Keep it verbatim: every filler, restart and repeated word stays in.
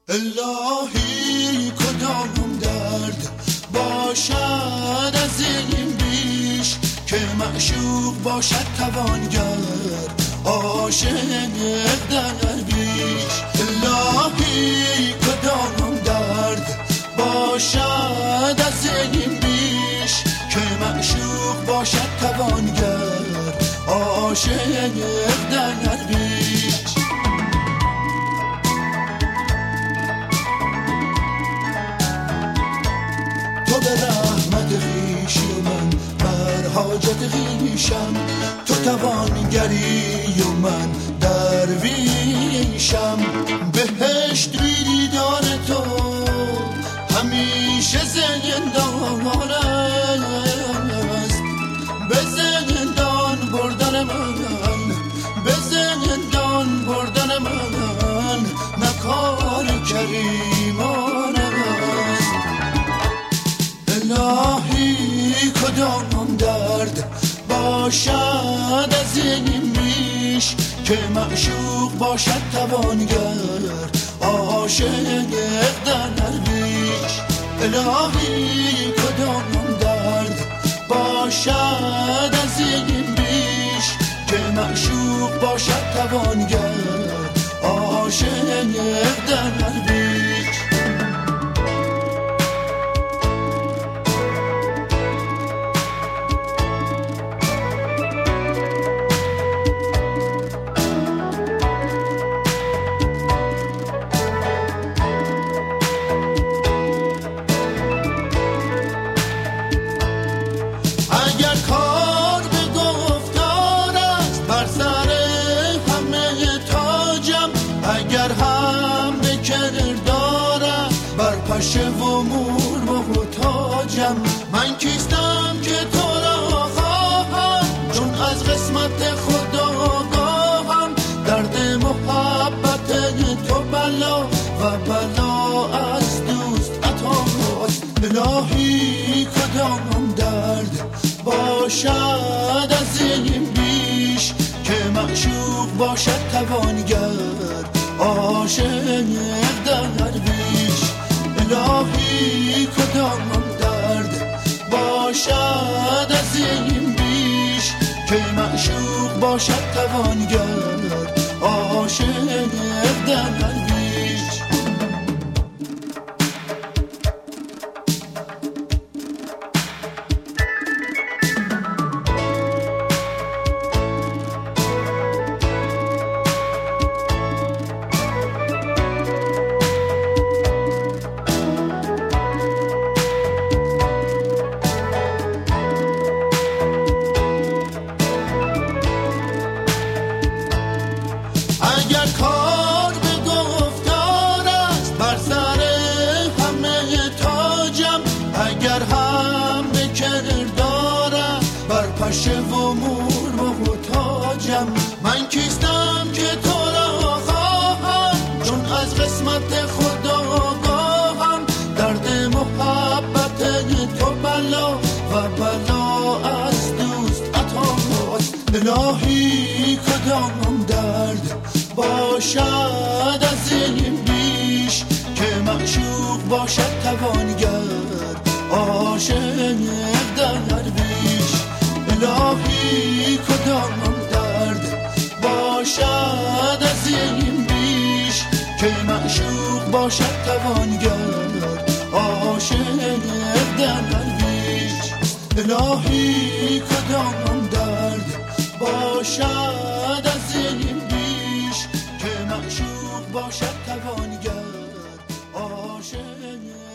الهی کدام درد باشد از این بیش که معشوق باشد توانگر عاشق در بیش. الهی کدام درد باشد از این بیش که معشوق باشد توانگر عاشق در بیش. تو به رحمت خویشی و من بر حاجت خویشم، تو توانگری و من درویشم. بهشت بی دیدار تو همیشه زندان است، به زندان بردن من، به زندان بردن من نه کار کریمان است. الهی کدام درد باشد از این بیش که معشوق باشد توانگر عاشق در بیش. الهی کدام درد باشد از این بیش که معشوق باشد توانگر عاشق در بیش. پشه و مور محتاجم، من کیستم که تو را خواهم، چون از قسمت خدا آگاهم. درد محبت تو بلا و بلا از دوست عطاست. الهی کدام درد باشد از این بیش که معشوق باشد توانگر عاشق در بیش. الهی کدام درد باشد از این بیش که معشوق باشد توانگر عاشق در بیش. پشه و مور محتاجم، من کیستم که تو را خواهم، چون از قسمت خدا آگاهم. درد محبت تو بلا و بلا از دوست عطاست. الهی کدام درد باشد از این بیش که معشوق باشد توانگر عاشق در بیش. الهی کدام درد باشد از این بیش که معشوق باشد توانگر عاشق در بیش. الهی کدام درد باشد از این بیش که معشوق باشد توانگر عاشق